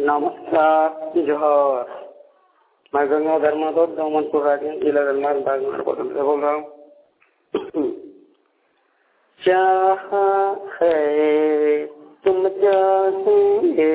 नमस्कार, जोहर। मैं गंगाधर माधव दौमनपुर राजगंज जिला गंगा विभाग में बोल रहा हूँ। चाहा है तुम चाहेंगे,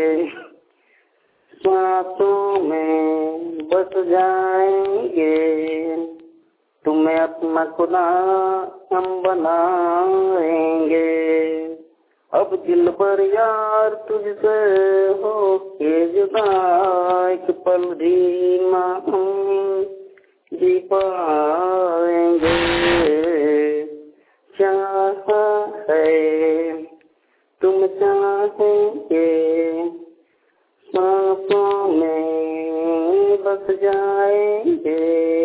सांसों में बस जाएंगे, तुम्हें अपना खुदा हम बनाएंगे। अब दिल पर यार तुझसे हो के जुदा, एक पल भी ना हम जी पाएंगे। चाहा है तुम चाहेंगे, सांसों में बस जाएंगे,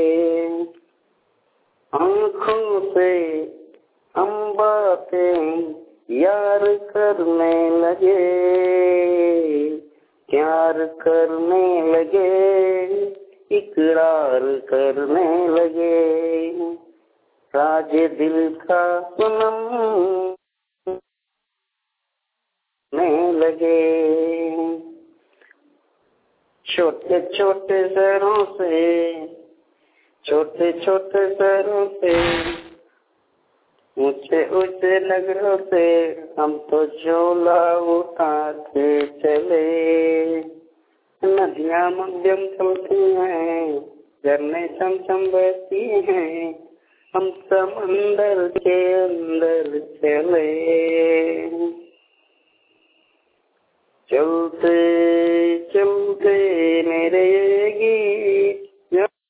आँखों से हम बातें यार करने लगे, प्यार करने लगे, इकरार करने लगे, राज दिल का सनम में लगे। छोटे छोटे शहरों से, छोटे छोटे शहरों से, ऊंचे ऊंचे नगरों से हम तो झोला उठा के चले। नदियां मध्यम चलती हैं, झरने चमचम बहती हैं, हम समंदर के अंदर चले। चलते चलते मेरे